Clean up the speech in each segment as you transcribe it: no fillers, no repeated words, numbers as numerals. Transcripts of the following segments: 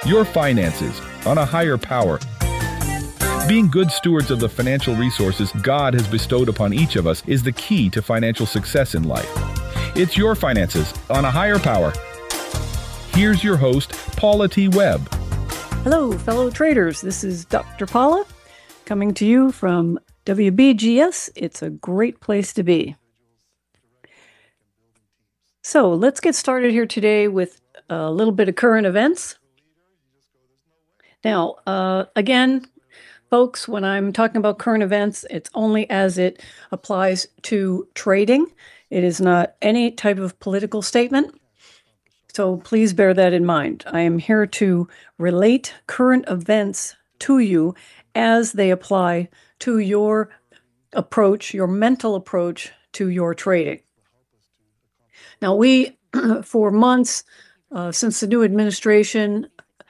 Your finances on a higher power. Being good stewards of the financial resources God has bestowed upon each of us is the key to financial success in life. It's your finances on a higher power. Here's your host, Paula T. Webb. Hello, fellow traders. This is Dr. Paula coming to you from WBGS. It's a great place to be. So let's get started here today with a little bit of current events. Now, again, folks, when I'm talking about current events, it's only as it applies to trading. It is not any type of political statement. So please bear that in mind. I am here to relate current events to you as they apply to your approach, your mental approach to your trading. Now, we, for months, since the new administration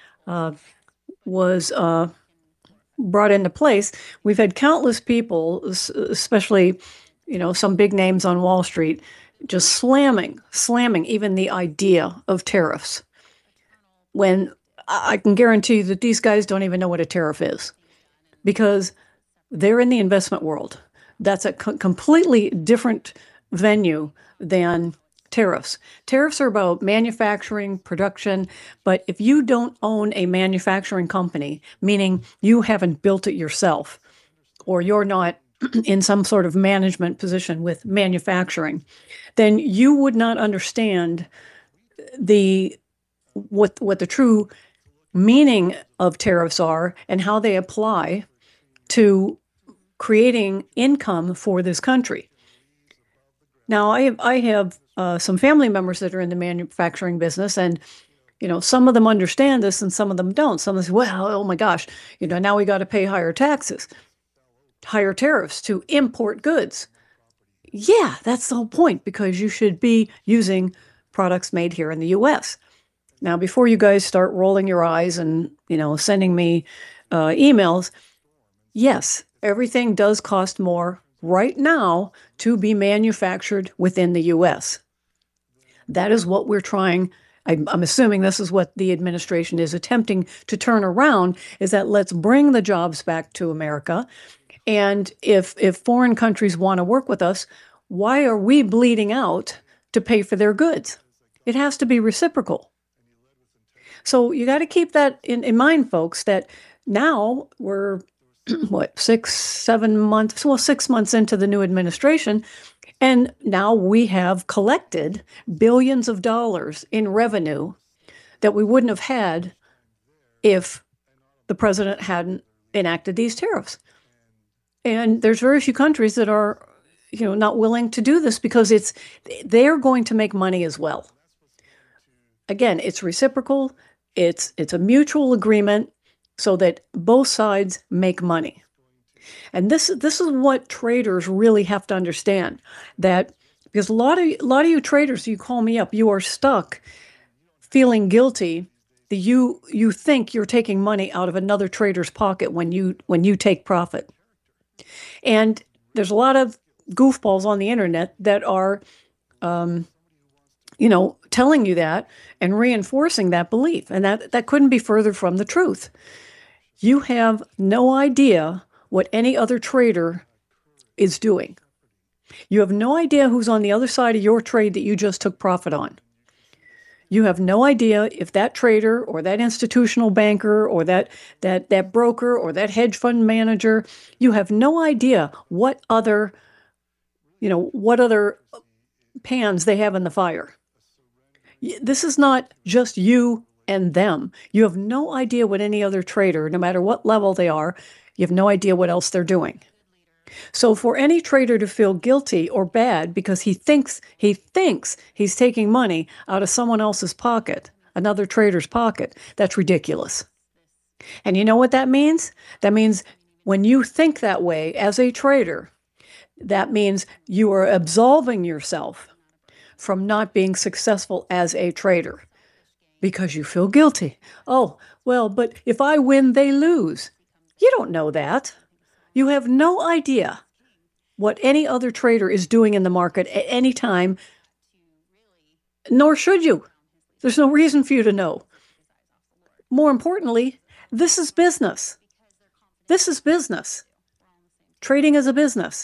was brought into place, we've had countless people, especially, some big names on Wall Street, just slamming even the idea of tariffs. When I can guarantee you that these guys don't even know what a tariff is, because they're in the investment world. That's a completely different venue than tariffs. Tariffs are about manufacturing, production, but if you don't own a manufacturing company, meaning you haven't built it yourself, or you're not in some sort of management position with manufacturing, then you would not understand what the true meaning of tariffs are and how they apply to creating income for this country. Now, I have some family members that are in the manufacturing business, and some of them understand this and some of them don't. Some of them say, well, oh my gosh, now we got to pay higher taxes, higher tariffs to import goods. Yeah, that's the whole point, because you should be using products made here in the U.S. Now, before you guys start rolling your eyes and, sending me emails, yes, everything does cost more right now to be manufactured within the U.S. That is what we're trying. I'm assuming this is what the administration is attempting to turn around, is that let's bring the jobs back to America. And if foreign countries want to work with us, why are we bleeding out to pay for their goods? It has to be reciprocal. So you got to keep that in mind, folks, that now we're 6 months into the new administration, and now we have collected billions of dollars in revenue that we wouldn't have had if the president hadn't enacted these tariffs. And there's very few countries that are, not willing to do this, because they're going to make money as well. Again, it's reciprocal. It's a mutual agreement so that both sides make money. And this is what traders really have to understand, that because a lot of you traders, you call me up, you are stuck feeling guilty that you think you're taking money out of another trader's pocket when you take profit. And there's a lot of goofballs on the internet that are telling you that and reinforcing that belief. And that couldn't be further from the truth. You have no idea what any other trader is doing. You have no idea who's on the other side of your trade that you just took profit on. You have no idea if that trader or that institutional banker or that broker or that hedge fund manager, you have no idea what other pans they have in the fire. This is not just you and them. You have no idea what any other trader, no matter what level they are, you have no idea what else they're doing. So for any trader to feel guilty or bad because he thinks he's taking money out of someone else's pocket, another trader's pocket, that's ridiculous. And you know what that means? That means when you think that way as a trader, that means you are absolving yourself from not being successful as a trader because you feel guilty. Oh, well, but if I win, they lose. You don't know that. You have no idea what any other trader is doing in the market at any time, nor should you. There's no reason for you to know. more importantly, this is business. This is business. Trading is a business.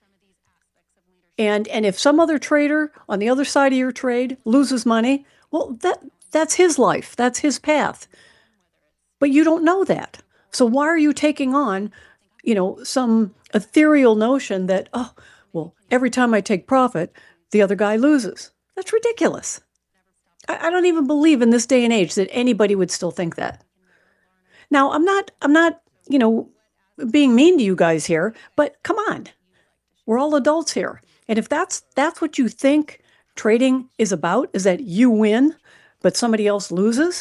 And if some other trader on the other side of your trade loses money, well, that's his life. That's his path. But you don't know that. So why are you taking on, some ethereal notion that, oh, well, every time I take profit, the other guy loses? That's ridiculous. I don't even believe in this day and age that anybody would still think that. Now, I'm not, being mean to you guys here, but come on. We're all adults here. And if that's what you think trading is about, is that you win, but somebody else loses?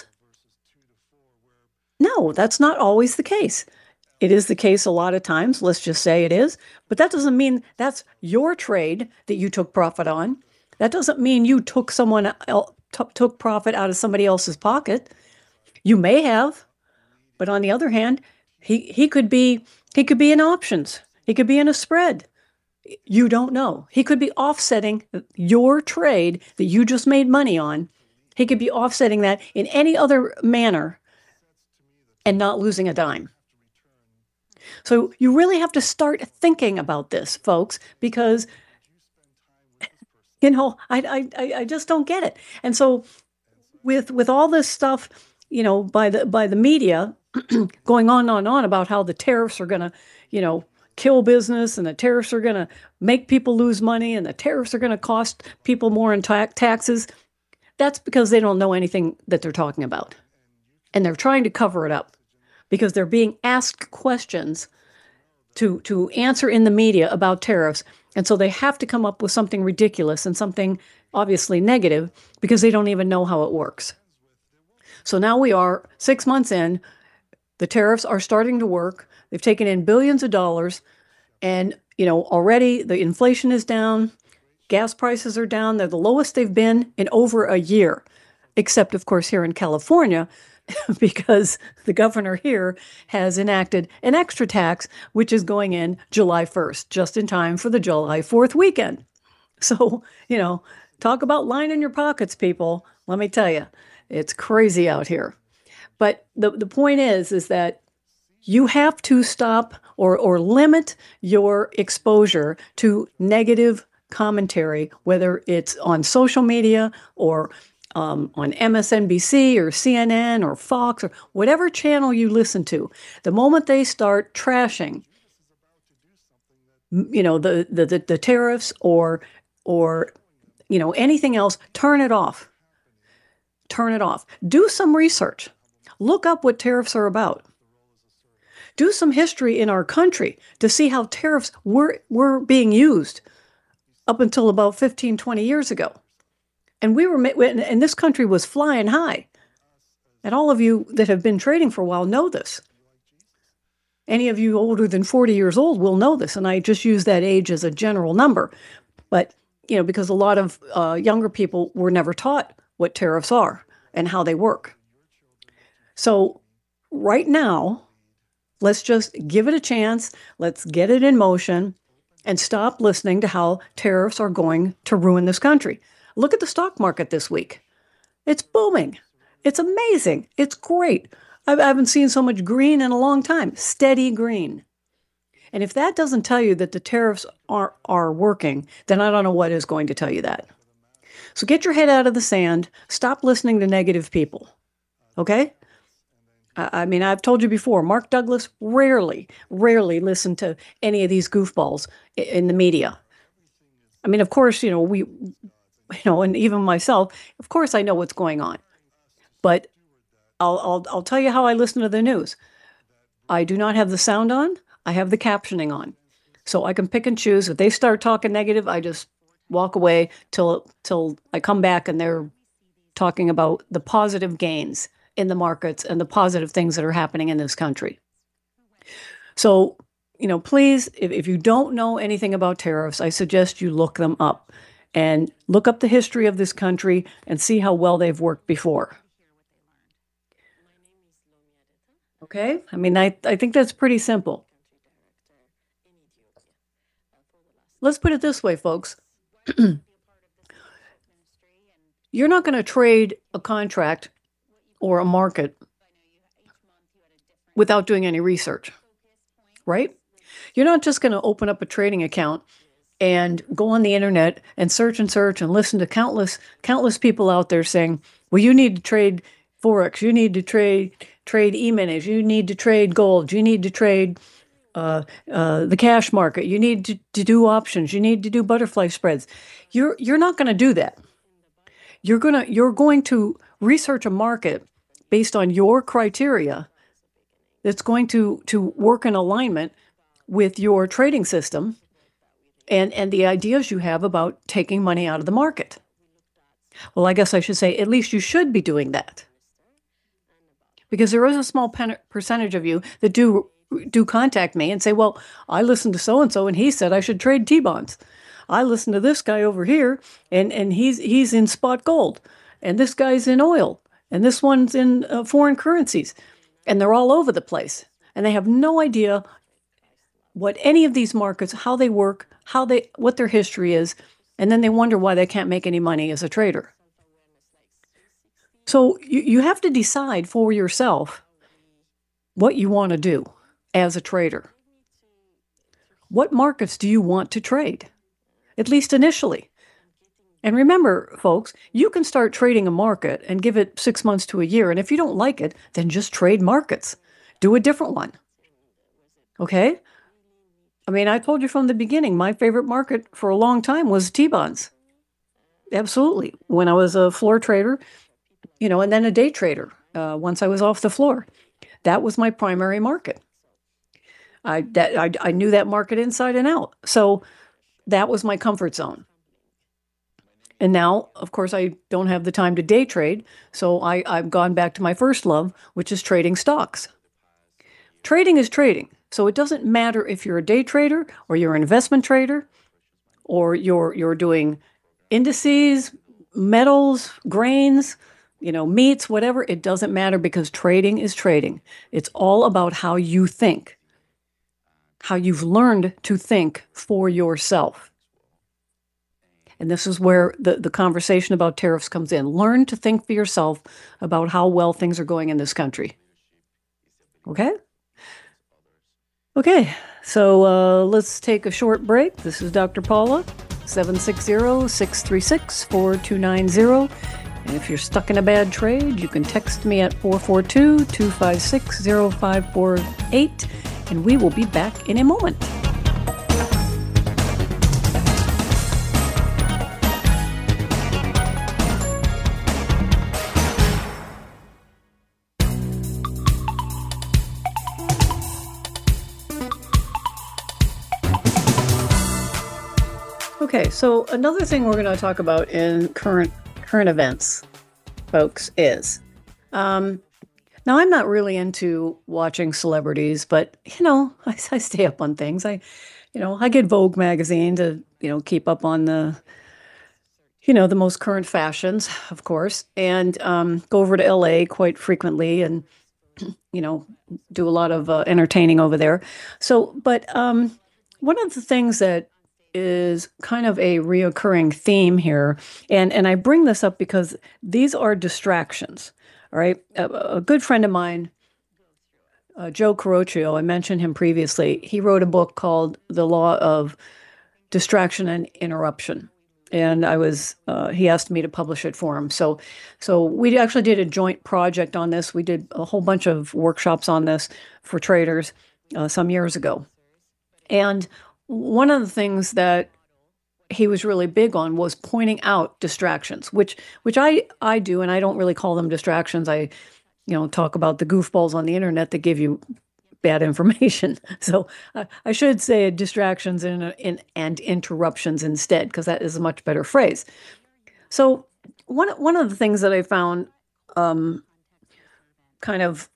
No, that's not always the case. It is the case a lot of times. Let's just say it is. But that doesn't mean that's your trade that you took profit on. That doesn't mean you took took profit out of somebody else's pocket. You may have, but on the other hand, he could be in options. He could be in a spread. You don't know. He could be offsetting your trade that you just made money on. He could be offsetting that in any other manner and not losing a dime. So you really have to start thinking about this, folks, because I just don't get it. And so with all this stuff, by the media going on about how the tariffs are going to, kill business, and the tariffs are going to make people lose money, and the tariffs are going to cost people more in taxes, that's because they don't know anything that they're talking about. And they're trying to cover it up because they're being asked questions to answer in the media about tariffs. And so they have to come up with something ridiculous and something obviously negative because they don't even know how it works. So now we are 6 months in. The tariffs are starting to work. They've taken in billions of dollars. And, already the inflation is down. Gas prices are down. They're the lowest they've been in over a year, except, of course, here in California, because the governor here has enacted an extra tax, which is going in July 1st, just in time for the July 4th weekend. So, talk about lining your pockets, people. Let me tell you, it's crazy out here. But the point is that you have to stop or limit your exposure to negative commentary, whether it's on social media or on MSNBC or CNN or Fox or whatever channel you listen to. The moment they start trashing, the tariffs or anything else, turn it off. Turn it off. Do some research. Look up what tariffs are about. Do some history in our country to see how tariffs were being used up until about 15, 20 years ago. And and this country was flying high. And all of you that have been trading for a while know this. Any of you older than 40 years old will know this. And I just use that age as a general number. But, because a lot of younger people were never taught what tariffs are and how they work. So right now, let's just give it a chance. Let's get it in motion and stop listening to how tariffs are going to ruin this country. Look at the stock market this week. It's booming. It's amazing. It's great. I haven't seen so much green in a long time. Steady green. And if that doesn't tell you that the tariffs are working, then I don't know what is going to tell you that. So get your head out of the sand. Stop listening to negative people. Okay? I've told you before, Mark Douglas rarely listened to any of these goofballs in the media. Of course, we, and even myself, of course I know what's going on. But I'll tell you how I listen to the news. I do not have the sound on. I have the captioning on. So I can pick and choose. If they start talking negative, I just walk away till I come back and they're talking about the positive gains in the markets and the positive things that are happening in this country. So, please, if you don't know anything about tariffs, I suggest you look them up and look up the history of this country and see how well they've worked before. Okay? I think that's pretty simple. Let's put it this way, folks. You're not going to trade a contract or a market without doing any research, right? You're not just going to open up a trading account and go on the internet and search and listen to countless people out there saying, well, you need to trade Forex, you need to trade E-minis, you need to trade gold, you need to trade the cash market, you need to do options, you need to do butterfly spreads. You're not going to do that. You're going to research a market based on your criteria that's going to work in alignment with your trading system and the ideas you have about taking money out of the market. Well, I guess I should say, at least you should be doing that. Because there is a small percentage of you that do contact me and say, well, I listened to so-and-so and he said I should trade T-bonds. I listened to this guy over here and he's in spot gold. And this guy's in oil. And this one's in foreign currencies. And they're all over the place. And they have no idea what any of these markets, how they work, what their history is. And then they wonder why they can't make any money as a trader. So you have to decide for yourself what you want to do as a trader. What markets do you want to trade? At least initially. And remember, folks, you can start trading a market and give it 6 months to a year. And if you don't like it, then just trade markets. Do a different one. Okay? I mean, I told you from the beginning, my favorite market for a long time was T-bonds. Absolutely. When I was a floor trader, and then a day trader, once I was off the floor. That was my primary market. I knew that market inside and out. So that was my comfort zone. And now, of course, I don't have the time to day trade. So I've gone back to my first love, which is trading stocks. Trading is trading. So it doesn't matter if you're a day trader or you're an investment trader or you're doing indices, metals, grains, meats, whatever. It doesn't matter because trading is trading. It's all about how you think, how you've learned to think for yourself. And this is where the conversation about tariffs comes in. Learn to think for yourself about how well things are going in this country. Okay? Okay, so let's take a short break. This is Dr. Paula, 760-636-4290. And if you're stuck in a bad trade, you can text me at 442-256-0548, and we will be back in a moment. Okay, so another thing we're going to talk about in current events, folks, is now I'm not really into watching celebrities, but I stay up on things. I get Vogue magazine to keep up on the the most current fashions, of course, and go over to LA quite frequently and do a lot of entertaining over there. So, but one of the things that is kind of a reoccurring theme here. And I bring this up because these are distractions, all right? A good friend of mine, Joe Carocchio, I mentioned him previously. He wrote a book called The Law of Distraction and Interruption. And he asked me to publish it for him. So we actually did a joint project on this. We did a whole bunch of workshops on this for traders some years ago. And one of the things that he was really big on was pointing out distractions, which I do, and I don't really call them distractions. I, talk about the goofballs on the internet that give you bad information. So I should say distractions and interruptions instead, because that is a much better phrase. So one of the things that I found kind of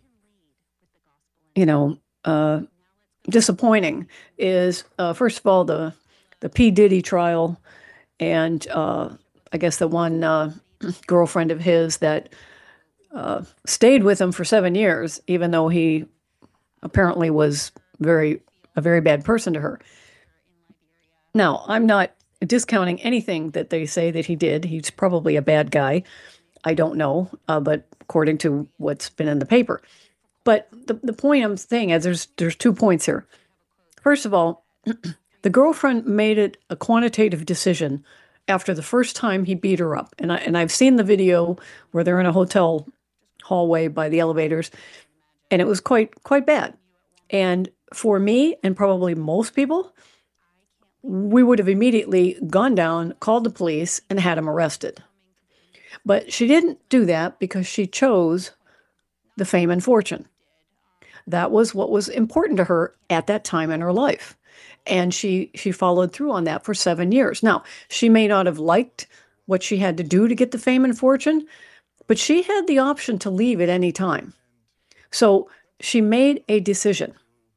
disappointing is, first of all, the P. Diddy trial, and I guess the one girlfriend of his that stayed with him for 7 years, even though he apparently was a very bad person to her. Now, I'm not discounting anything that they say that he did. He's probably a bad guy. I don't know, but according to what's been in the paper. But the point I'm saying is there's 2 points here. First of all, the girlfriend made it a quantitative decision after the first time he beat her up. And I've seen the video where they're in a hotel hallway by the elevators, and it was quite bad. And for me, and probably most people, we would have immediately gone down, called the police, and had him arrested. But she didn't do that because she chose the fame and fortune. That was what was important to her at that time in her life. And she followed through on that for 7 years. Now, she may not have liked what she had to do to get the fame and fortune, but she had the option to leave at any time. So she made a decision.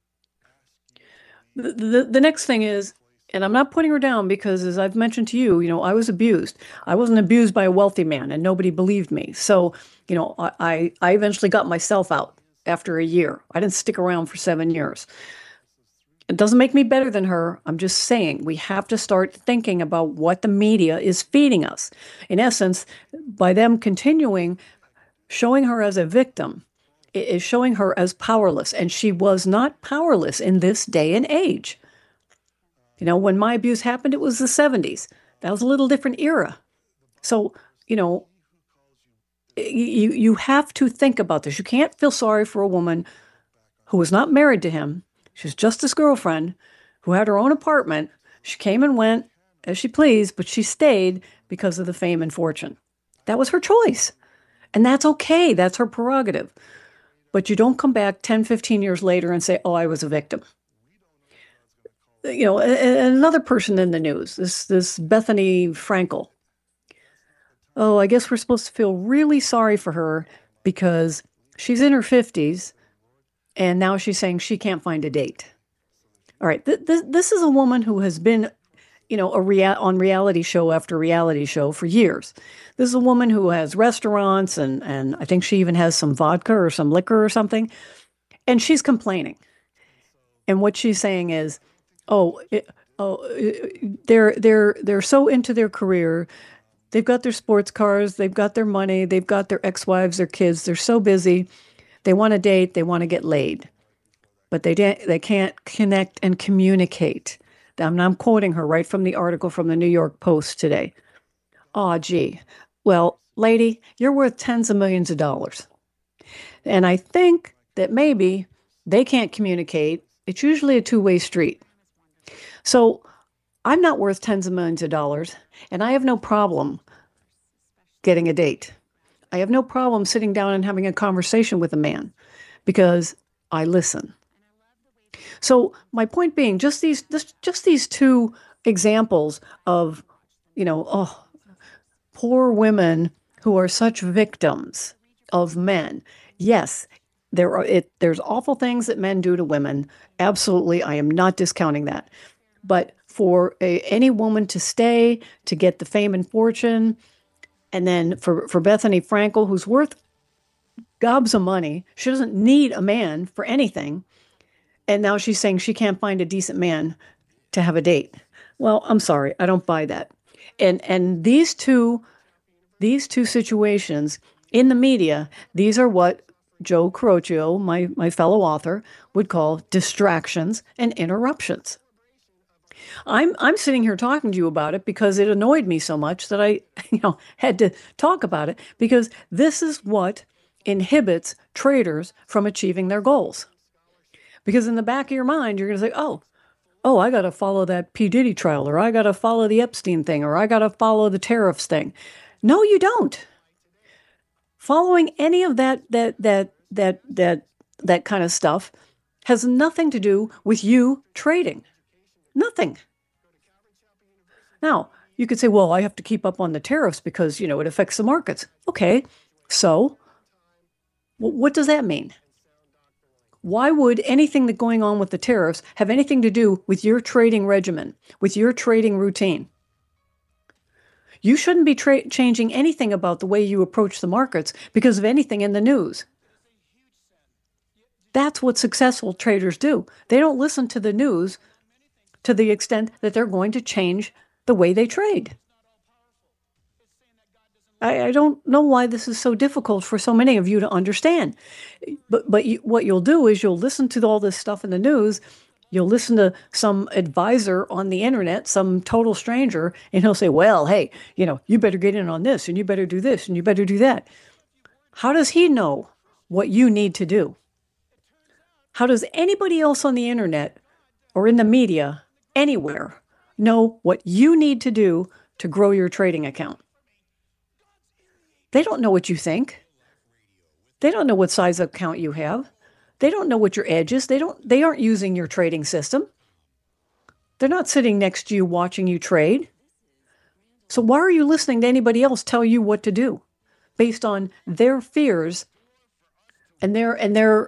The next thing is, and I'm not putting her down because, as I've mentioned to you, I was abused. I wasn't abused by a wealthy man, and nobody believed me. So, I eventually got myself out after a year. I didn't stick around for 7 years. It doesn't make me better than her. I'm just saying we have to start thinking about what the media is feeding us. In essence, by them continuing showing her as a victim, it is showing her as powerless. And she was not powerless in this day and age. When my abuse happened, it was the 70s. That was a little different era. So, you have to think about this. You can't feel sorry for a woman who was not married to him. She's just his girlfriend who had her own apartment. She came and went as she pleased, but she stayed because of the fame and fortune. That was her choice. And that's okay. That's her prerogative. But you don't come back 10, 15 years later and say, oh, I was a victim. Another person in the news, this Bethany Frankel. Oh, I guess we're supposed to feel really sorry for her because she's in her 50s and now she's saying she can't find a date. All right, this is a woman who has been, on reality show after reality show for years. This is a woman who has restaurants and I think she even has some vodka or some liquor or something, and she's complaining. And what she's saying is, they're so into their career. They've got their sports cars, they've got their money, they've got their ex-wives, their kids. They're so busy. They want to date, they want to get laid. But they can't connect and communicate. I'm quoting her right from the article from the New York Post today. Oh, gee. Well, lady, you're worth tens of millions of dollars. And I think that maybe they can't communicate. It's usually a two-way street. So I'm not worth tens of millions of dollars, and I have no problem getting a date. I have no problem sitting down and having a conversation with a man because I listen. So my point being, just these two examples of, poor women who are such victims of men. Yes, there's awful things that men do to women. Absolutely, I am not discounting that. But for any woman to stay, to get the fame and fortune, and then for Bethany Frankel, who's worth gobs of money, she doesn't need a man for anything, and now she's saying she can't find a decent man to have a date. Well, I'm sorry, I don't buy that. And these two situations in the media, these are what Joe Carocchio, my fellow author, would call distractions and interruptions. I'm sitting here talking to you about it because it annoyed me so much that I, had to talk about it, because this is what inhibits traders from achieving their goals. Because in the back of your mind, you're going to say, oh, I got to follow that P. Diddy trial, or I got to follow the Epstein thing, or I got to follow the tariffs thing. No, you don't. Following any of that kind of stuff has nothing to do with you trading. Nothing. Now, you could say, well, I have to keep up on the tariffs because, it affects the markets. Okay, so what does that mean? Why would anything that's going on with the tariffs have anything to do with your trading regimen, with your trading routine? You shouldn't be changing anything about the way you approach the markets because of anything in the news. That's what successful traders do. They don't listen to the news to the extent that they're going to change the way they trade. I don't know why this is so difficult for so many of you to understand. But what you'll do is you'll listen to all this stuff in the news. You'll listen to some advisor on the internet, some total stranger, and he'll say, well, hey, you better get in on this and you better do this and you better do that. How does he know what you need to do? How does anybody else on the internet or in the media, anywhere, know what you need to do to grow your trading account? They don't know what you think. They don't know what size account you have. They don't know what your edge is. They aren't using your trading system. They're not sitting next to you watching you trade. So why are you listening to anybody else tell you what to do based on their fears and their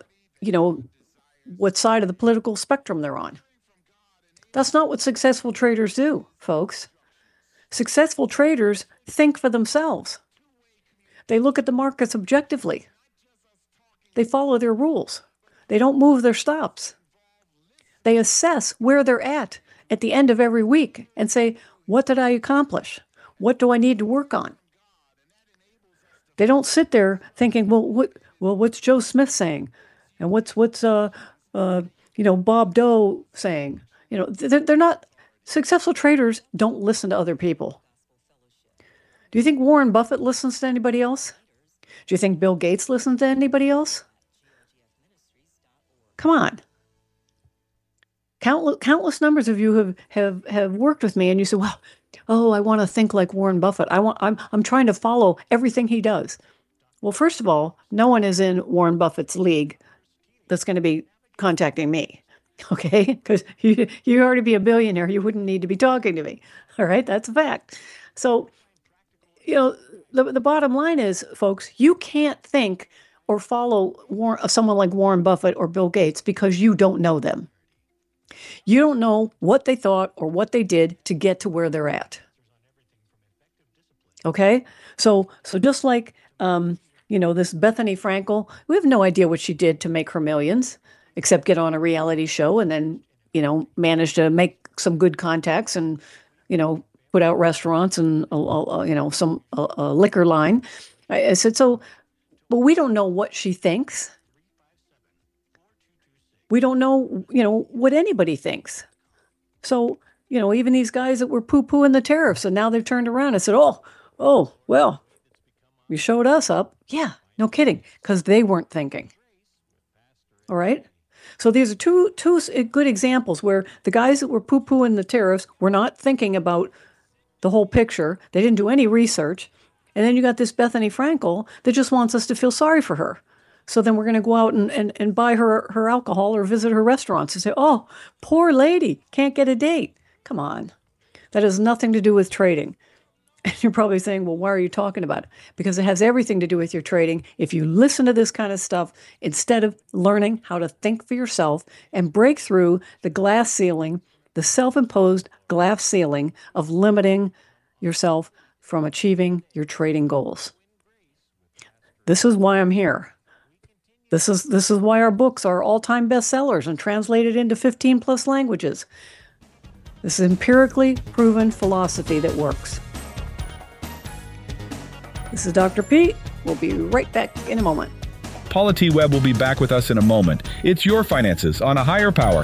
what side of the political spectrum they're on? That's not what successful traders do, folks. Successful traders think for themselves. They look at the markets objectively. They follow their rules. They don't move their stops. They assess where they're at the end of every week and say, what did I accomplish? What do I need to work on? They don't sit there thinking, what's Joe Smith saying? And what's Bob Doe saying? They're not, successful traders don't listen to other people. Do you think Warren Buffett listens to anybody else? Do you think Bill Gates listens to anybody else? Come on. Countless numbers of you have worked with me, and you say, well, I want to think like Warren Buffett. I'm trying to follow everything he does. Well, first of all, no one is in Warren Buffett's league that's going to be contacting me. Okay? Because you already be a billionaire. You wouldn't need to be talking to me. All right? That's a fact. So, the bottom line is, folks, you can't think or follow someone like Warren Buffett or Bill Gates because you don't know them. You don't know what they thought or what they did to get to where they're at. Okay? So just like, this Bethany Frankel, we have no idea what she did to make her millions, except get on a reality show and then, manage to make some good contacts and, put out restaurants and, some liquor line. I said, but we don't know what she thinks. We don't know, what anybody thinks. So, even these guys that were poo-pooing the tariffs and now they've turned around and said, oh, well, you showed us up. Yeah, no kidding, because they weren't thinking. All right? So these are two good examples where the guys that were poo-pooing the tariffs were not thinking about the whole picture. They didn't do any research. And then you got this Bethany Frankel that just wants us to feel sorry for her. So then we're going to go out and buy her alcohol or visit her restaurants and say, oh, poor lady, can't get a date. Come on. That has nothing to do with trading. And you're probably saying, well, why are you talking about it? Because it has everything to do with your trading. If you listen to this kind of stuff, instead of learning how to think for yourself and break through the glass ceiling, the self-imposed glass ceiling of limiting yourself from achieving your trading goals. This is why I'm here. This is why our books are all-time bestsellers and translated into 15 plus languages. This is empirically proven philosophy that works. This is Dr. P. We'll be right back in a moment. Paula T. Webb will be back with us in a moment. It's your finances on a higher power.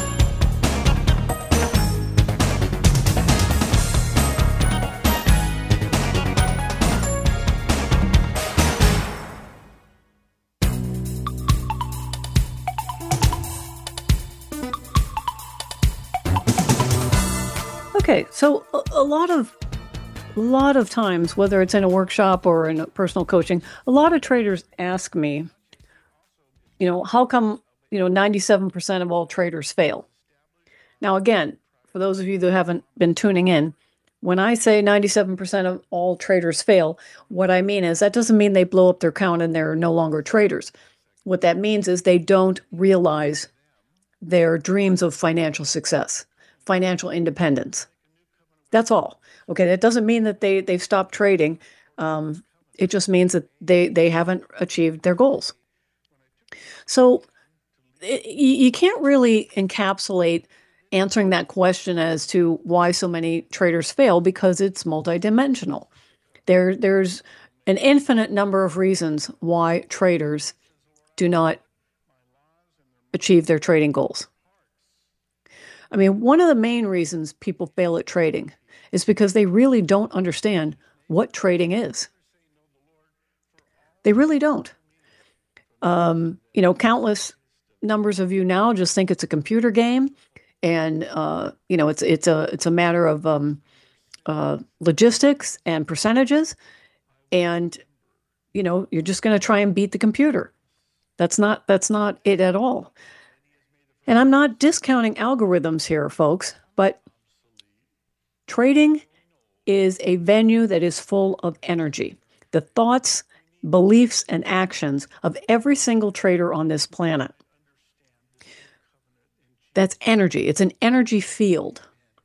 Okay, so a lot of times, whether it's in a workshop or in a personal coaching, a lot of traders ask me, how come, 97% of all traders fail? Now, again, for those of you that haven't been tuning in, when I say 97% of all traders fail, what I mean is that doesn't mean they blow up their account and they're no longer traders. What that means is they don't realize their dreams of financial success, financial independence. That's all. Okay, that doesn't mean that they've stopped trading. It just means that they haven't achieved their goals. So you can't really encapsulate answering that question as to why so many traders fail because it's multidimensional. There's an infinite number of reasons why traders do not achieve their trading goals. I mean, one of the main reasons people fail at trading is because they really don't understand what trading is. They really don't. Countless numbers of you now just think it's a computer game, and it's a matter of logistics and percentages, and you're just going to try and beat the computer. That's not it at all. And I'm not discounting algorithms here, folks, but trading is a venue that is full of energy. The thoughts, beliefs, and actions of every single trader on this planet. That's energy. It's an energy field.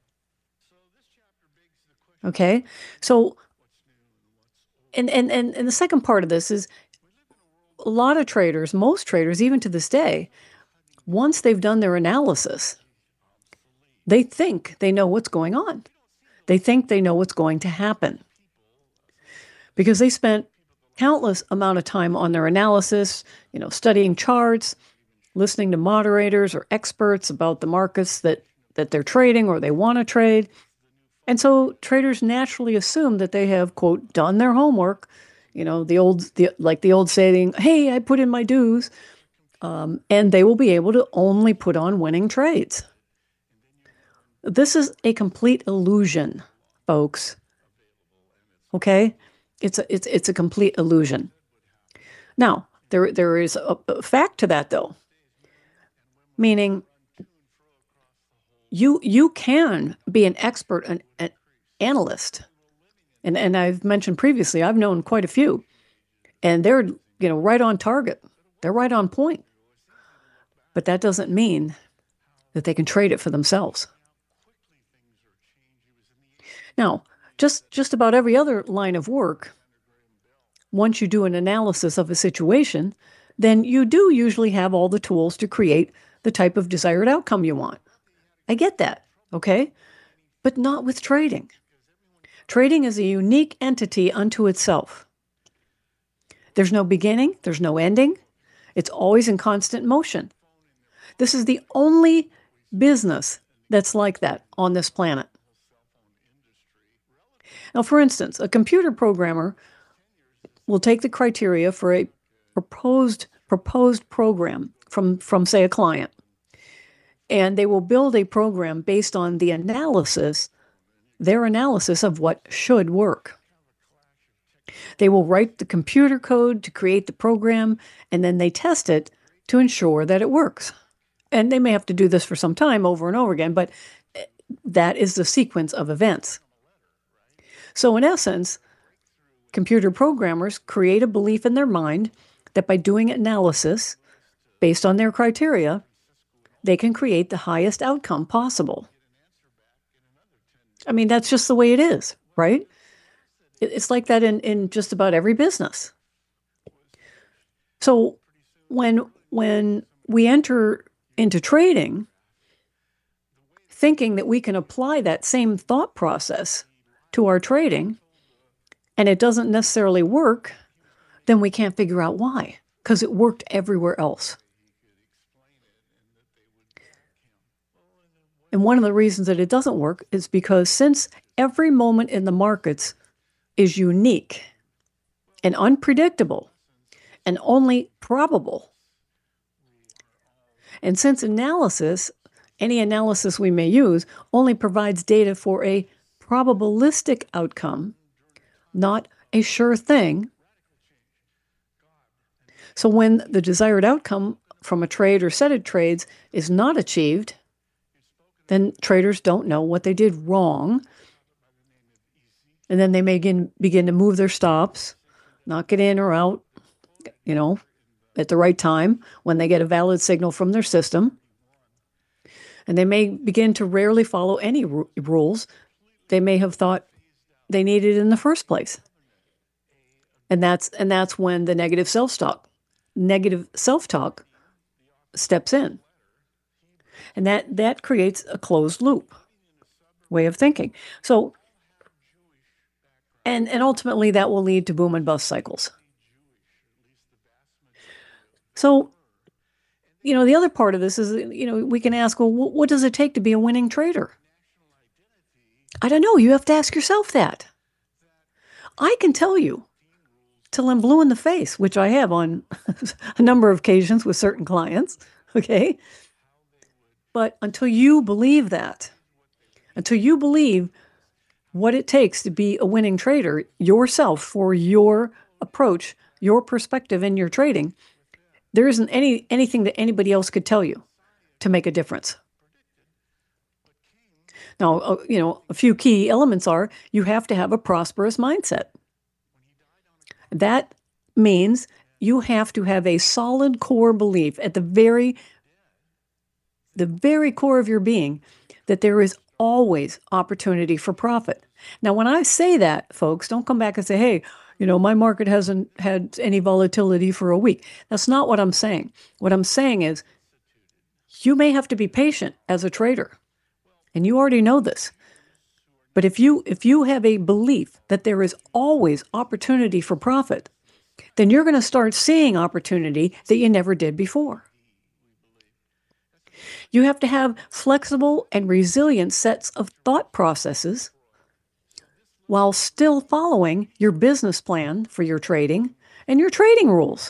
Okay? So, and the second part of this is a lot of traders, most traders, even to this day, once they've done their analysis, they think they know what's going on. They think they know what's going to happen because they spent countless amount of time on their analysis, studying charts, listening to moderators or experts about the markets that they're trading or they want to trade. And so traders naturally assume that they have, quote, done their homework, the old saying, hey, I put in my dues, and they will be able to only put on winning trades. This is a complete illusion, folks. Okay? It's a complete illusion. Now, there is a fact to that, though, meaning you can be an expert, an analyst, and I've mentioned previously, I've known quite a few, and they're right on target. They're right on point. But that doesn't mean that they can trade it for themselves. Now, just about every other line of work, once you do an analysis of a situation, then you do usually have all the tools to create the type of desired outcome you want. I get that, okay? But not with trading. Trading is a unique entity unto itself. There's no beginning, there's no ending. It's always in constant motion. This is the only business that's like that on this planet. Now, for instance, a computer programmer will take the criteria for a proposed program from say, a client, and they will build a program based on their analysis of what should work. They will write the computer code to create the program, and then they test it to ensure that it works. And they may have to do this for some time over and over again, but that is the sequence of events. So in essence, computer programmers create a belief in their mind that by doing analysis based on their criteria, they can create the highest outcome possible. I mean, that's just the way it is, right? It's like that in just about every business. So when we enter into trading, thinking that we can apply that same thought process to our trading, and it doesn't necessarily work, then we can't figure out why, because it worked everywhere else. And one of the reasons that it doesn't work is because since every moment in the markets is unique and unpredictable and only probable, and since any analysis we may use, only provides data for a probabilistic outcome, not a sure thing. So when the desired outcome from a trade or set of trades is not achieved, then traders don't know what they did wrong. And then they may begin to move their stops, not get in or out, at the right time when they get a valid signal from their system. And they may begin to rarely follow any rules they may have thought they needed in the first place. And that's when the negative self-talk steps in. And that creates a closed loop way of thinking. So And ultimately that will lead to boom and bust cycles. So, the other part of this is, we can ask, well, what does it take to be a winning trader? I don't know. You have to ask yourself that. I can tell you till I'm blue in the face, which I have on a number of occasions with certain clients. Okay. But until you believe that, until you believe what it takes to be a winning trader yourself for your approach, your perspective in your trading, there isn't anything that anybody else could tell you to make a difference. Now, a few key elements are you have to have a prosperous mindset. That means you have to have a solid core belief at the very core of your being that there is always opportunity for profit. Now, when I say that, folks, don't come back and say, hey, my market hasn't had any volatility for a week. That's not what I'm saying. What I'm saying is you may have to be patient as a trader, and you already know this. But if you have a belief that there is always opportunity for profit, then you're going to start seeing opportunity that you never did before. You have to have flexible and resilient sets of thought processes while still following your business plan for your trading and your trading rules.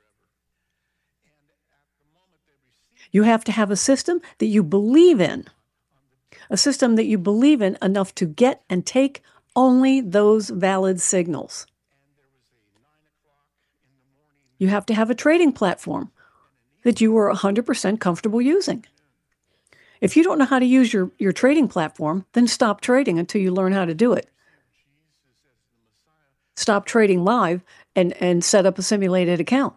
You have to have a system that you believe in, a system that you believe in enough to get and take only those valid signals. You have to have a trading platform that you are 100% comfortable using. If you don't know how to use your trading platform, then stop trading until you learn how to do it. Stop trading live and set up a simulated account.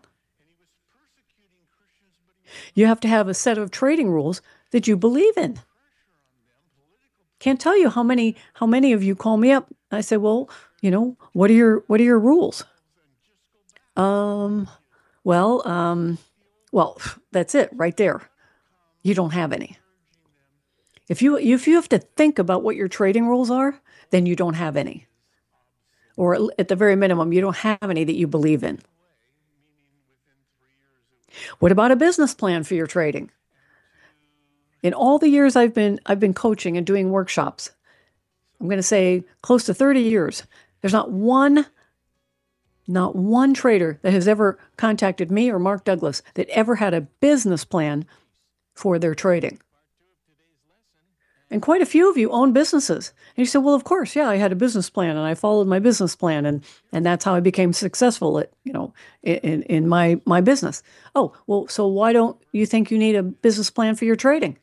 You have to have a set of trading rules that you believe in. Can't tell you how many of you call me up. I say, well, what are your rules? Well, that's it right there. You don't have any. If you have to think about what your trading rules are, then you don't have any. Or at the very minimum, you don't have any that you believe in. What about a business plan for your trading? In all the years I've been coaching and doing workshops, I'm going to say close to 30 years, there's not one trader that has ever contacted me or Mark Douglas that ever had a business plan for their trading. And quite a few of you own businesses. And you said, well, of course, yeah, I had a business plan and I followed my business plan and that's how I became successful at, in my business. Oh, well, so why don't you think you need a business plan for your trading?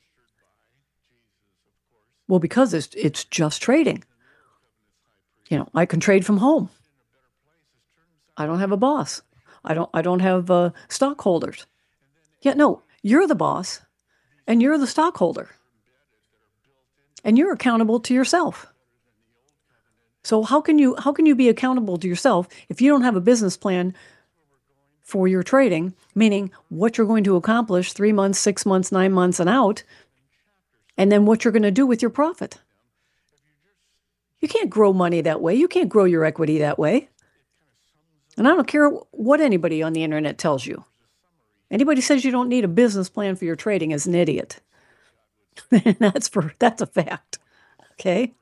Well, because it's just trading. I can trade from home. I don't have a boss. I don't have stockholders. Yeah, no, you're the boss and you're the stockholder. And you're accountable to yourself. So how can you be accountable to yourself if you don't have a business plan for your trading, meaning what you're going to accomplish 3 months, 6 months, 9 months and out, and then what you're going to do with your profit? You can't grow money that way. You can't grow your equity that way. And I don't care what anybody on the internet tells you. Anybody says you don't need a business plan for your trading is an idiot. That's a fact. Okay.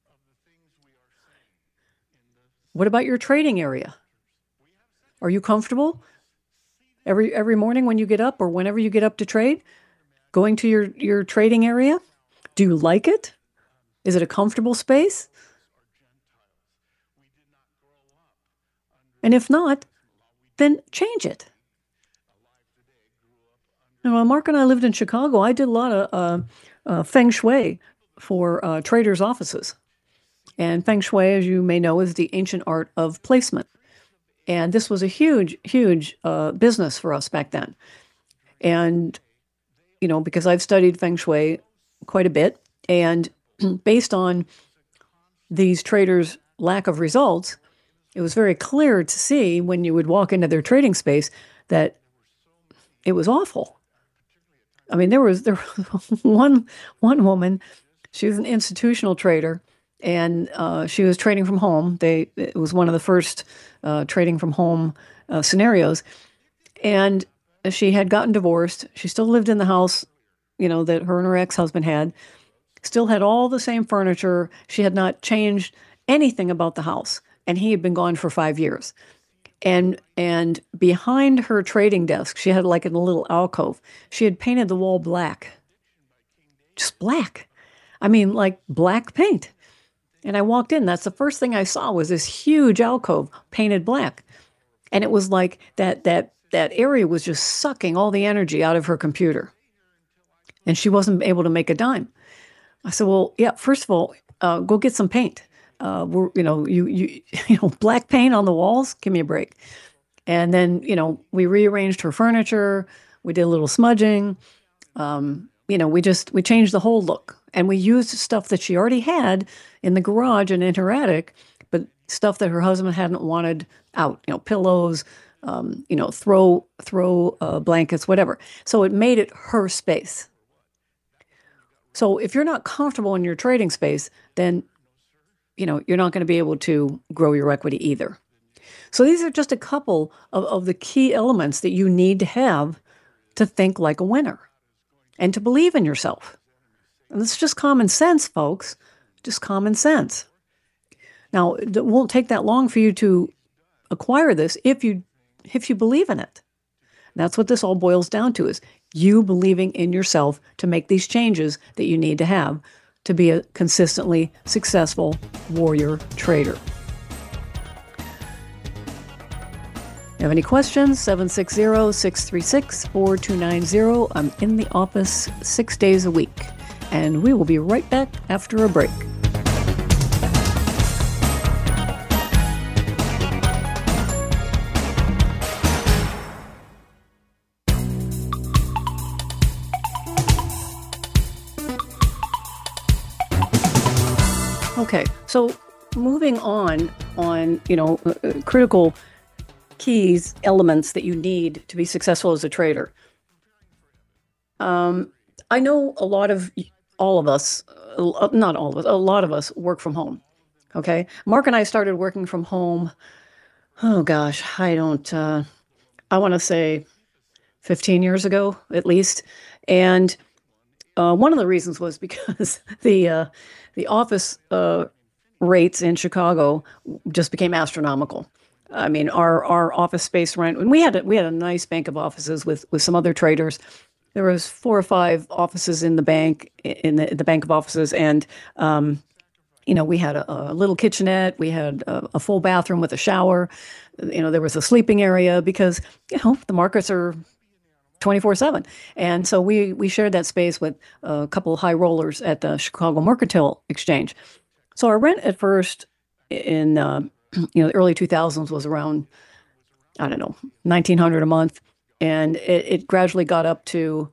What about your trading area? Are you comfortable every morning when you get up or whenever you get up to trade, going to your trading area? Do you like it? Is it a comfortable space? And if not, then change it. Now, when Mark and I lived in Chicago, I did a lot of feng shui for traders' offices. And feng shui, as you may know, is the ancient art of placement. And this was a huge, huge business for us back then. And, because I've studied feng shui quite a bit, and based on these traders' lack of results, it was very clear to see when you would walk into their trading space that it was awful. I mean, there was one woman, she was an institutional trader, and she was trading from home. It was one of the first trading from home scenarios, and she had gotten divorced. She still lived in the house, that her and her ex-husband had. Still had all the same furniture. She had not changed anything about the house, and he had been gone for 5 years. And behind her trading desk, she had like in a little alcove, she had painted the wall black. Just black. I mean, like black paint. And I walked in. That's the first thing I saw was this huge alcove painted black. And it was like that area was just sucking all the energy out of her computer. And she wasn't able to make a dime. I said, well, yeah, first of all, go get some paint. Black paint on the walls. Give me a break. And then, we rearranged her furniture. We did a little smudging. We changed the whole look, and we used stuff that she already had in the garage and in her attic, but stuff that her husband hadn't wanted out, pillows, throw blankets, whatever. So it made it her space. So if you're not comfortable in your trading space, then you're not going to be able to grow your equity either. So these are just a couple of the key elements that you need to have to think like a winner and to believe in yourself. And it's just common sense, folks, just common sense. Now, it won't take that long for you to acquire this if you believe in it. And that's what this all boils down to, is you believing in yourself to make these changes that you need to have to be a consistently successful warrior trader. You have any questions? 760-636-4290. I'm in the office 6 days a week, and we will be right back after a break. Okay, so moving on, critical keys, elements that you need to be successful as a trader. I know a lot of us work from home. Okay, Mark and I started working from home. Oh gosh, I want to say 15 years ago at least, and one of the reasons was because the office rates in Chicago just became astronomical. I mean, our office space rent, and we had a nice bank of offices with some other traders. There was 4 or 5 offices in the bank, in the bank of offices, and we had a little kitchenette. We had a full bathroom with a shower. There was a sleeping area because the markets are 24/7, and so we shared that space with a couple of high rollers at the Chicago Mercantile Exchange. So our rent at first in the early 2000s was around, I don't know, $1,900 a month, and it gradually got up to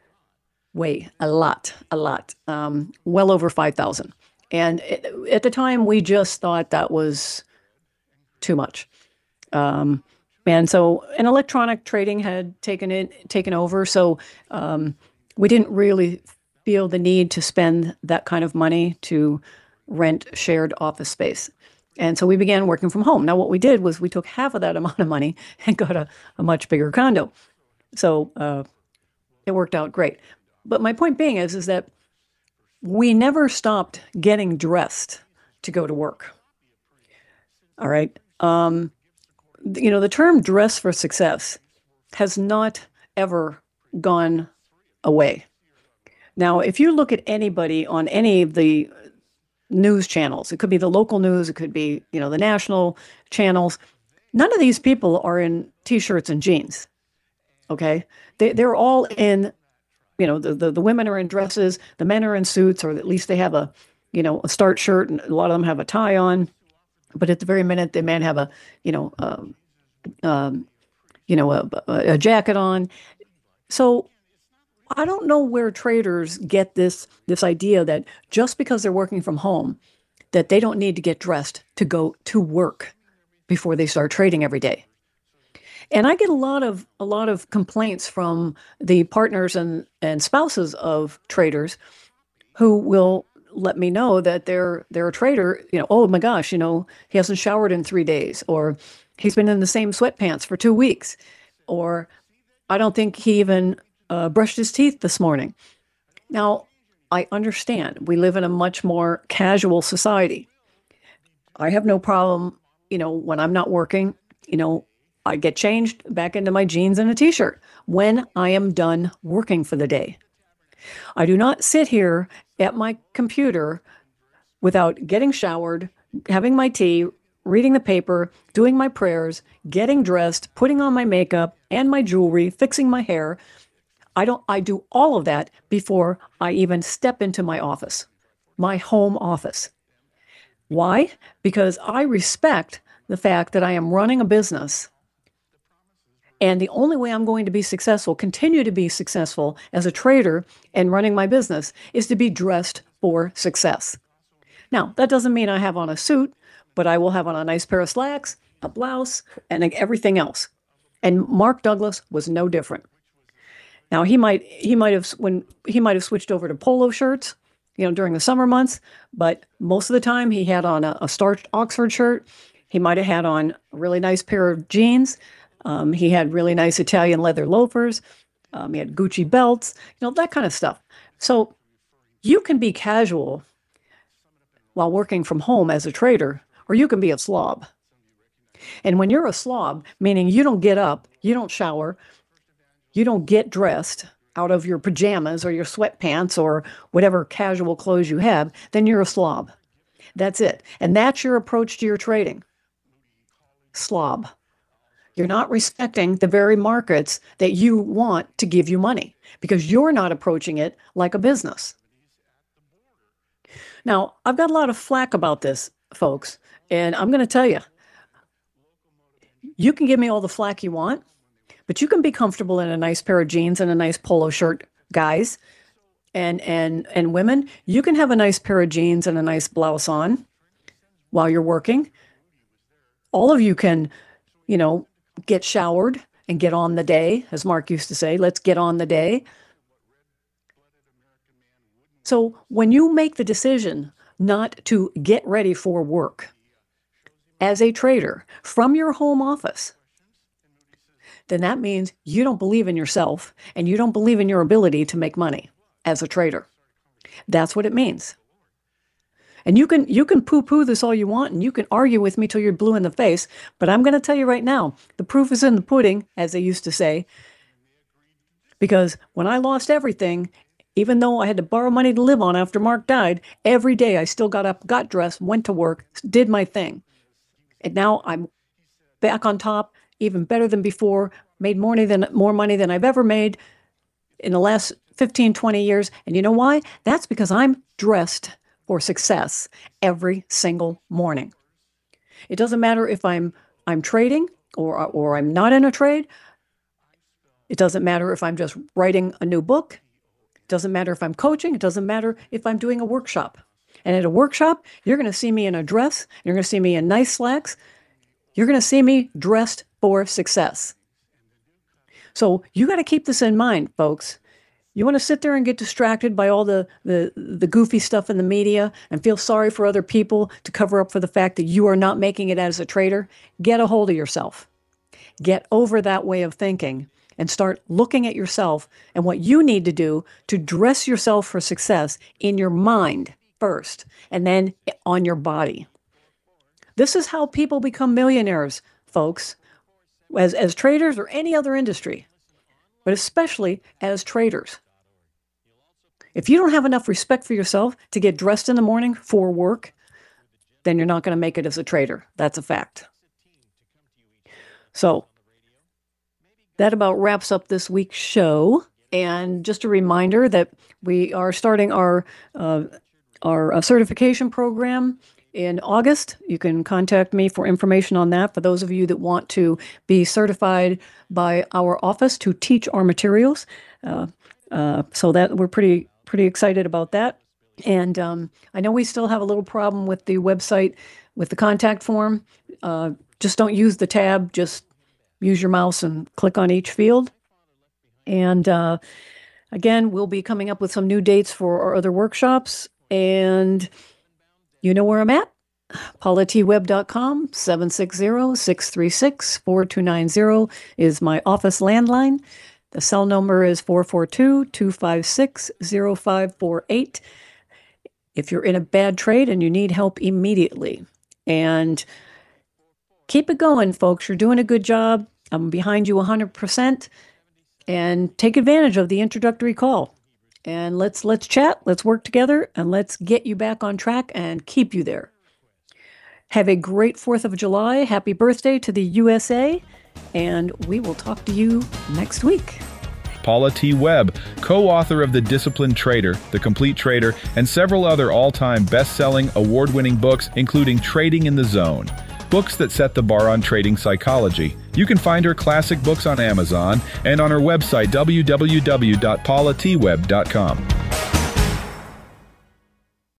a lot, well over $5,000. And at the time, we just thought that was too much. And so, and electronic trading had taken over. So we didn't really feel the need to spend that kind of money to rent shared office space. And so we began working from home. Now, what we did was we took half of that amount of money and got a much bigger condo. So it worked out great. But my point being is that we never stopped getting dressed to go to work. All right. The term dress for success has not ever gone away. Now, if you look at anybody on any of the news channels, it could be the local news, it could be, the national channels, none of these people are in T-shirts and jeans. Okay. They're all in, the women are in dresses, the men are in suits, or at least they have a start shirt, and a lot of them have a tie on. But at the very minute, they may have a jacket on. So I don't know where traders get this idea that just because they're working from home, that they don't need to get dressed to go to work before they start trading every day. And I get a lot of complaints from the partners and spouses of traders who will let me know that they're a trader. Oh my gosh, he hasn't showered in 3 days, or he's been in the same sweatpants for 2 weeks, or I don't think he even brushed his teeth this morning. Now, I understand we live in a much more casual society. I have no problem, when I'm not working, I get changed back into my jeans and a t-shirt when I am done working for the day. I do not sit here at my computer without getting showered, having my tea, reading the paper, doing my prayers, getting dressed, putting on my makeup and my jewelry, fixing my hair. I do all of that before I even step into my office, my home office. Why? Because I respect the fact that I am running a business. And the only way I'm going to be successful, continue to be successful as a trader and running my business, is to be dressed for success. Now, that doesn't mean I have on a suit, but I will have on a nice pair of slacks, a blouse, and everything else. And Mark Douglas was no different. Now, he might have switched over to polo shirts, during the summer months, but most of the time he had on a starched Oxford shirt. He might have had on a really nice pair of jeans. He had really nice Italian leather loafers. He had Gucci belts, that kind of stuff. So you can be casual while working from home as a trader, or you can be a slob. And when you're a slob, meaning you don't get up, you don't shower, you don't get dressed out of your pajamas or your sweatpants or whatever casual clothes you have, then you're a slob. That's it. And that's your approach to your trading. Slob. You're not respecting the very markets that you want to give you money because you're not approaching it like a business. Now, I've got a lot of flack about this, folks, and I'm going to tell you, you can give me all the flack you want, but you can be comfortable in a nice pair of jeans and a nice polo shirt, guys and women. You can have a nice pair of jeans and a nice blouse on while you're working. All of you can, get showered and get on the day, as Mark used to say, let's get on the day. So when you make the decision not to get ready for work as a trader from your home office, then that means you don't believe in yourself and you don't believe in your ability to make money as a trader. That's what it means. And you can poo-poo this all you want, and you can argue with me till you're blue in the face, but I'm going to tell you right now, the proof is in the pudding, as they used to say, because when I lost everything, even though I had to borrow money to live on after Mark died, every day I still got up, got dressed, went to work, did my thing. And now I'm back on top, even better than before, made more money than I've ever made in the last 15, 20 years. And you know why? That's because I'm dressed for success every single morning. It doesn't matter if I'm trading or I'm not in a trade. It doesn't matter if I'm just writing a new book. It doesn't matter if I'm coaching. It doesn't matter if I'm doing a workshop. And at a workshop, you're going to see me in a dress. You're going to see me in nice slacks. You're going to see me dressed for success. So you got to keep this in mind, folks. You want to sit there and get distracted by all the goofy stuff in the media and feel sorry for other people to cover up for the fact that you are not making it as a trader? Get a hold of yourself. Get over that way of thinking and start looking at yourself and what you need to do to dress yourself for success in your mind first and then on your body. This is how people become millionaires, folks, as traders or any other industry, but especially as traders. If you don't have enough respect for yourself to get dressed in the morning for work, then you're not going to make it as a trader. That's a fact. So that about wraps up this week's show. And just a reminder that we are starting our certification program in August. You can contact me for information on that for those of you that want to be certified by our office to teach our materials. So that we're pretty excited about that. And I know we still have a little problem with the website, with the contact form. Just don't use the tab. Just use your mouse and click on each field. And again, we'll be coming up with some new dates for our other workshops. And you know where I'm at? PaulaTWebb.com, 760-636-4290 is my office landline. The cell number is 442-256-0548. If you're in a bad trade and you need help immediately. And keep it going, folks. You're doing a good job. I'm behind you 100%. And take advantage of the introductory call. And let's chat, let's work together, and let's get you back on track and keep you there. Have a great 4th of July. Happy birthday to the USA. And we will talk to you next week. Paula T. Webb, co-author of The Disciplined Trader, The Complete Trader, and several other all-time best-selling, award-winning books, including Trading in the Zone. Books that set the bar on trading psychology. You can find her classic books on Amazon and on her website, www.paulatwebb.com.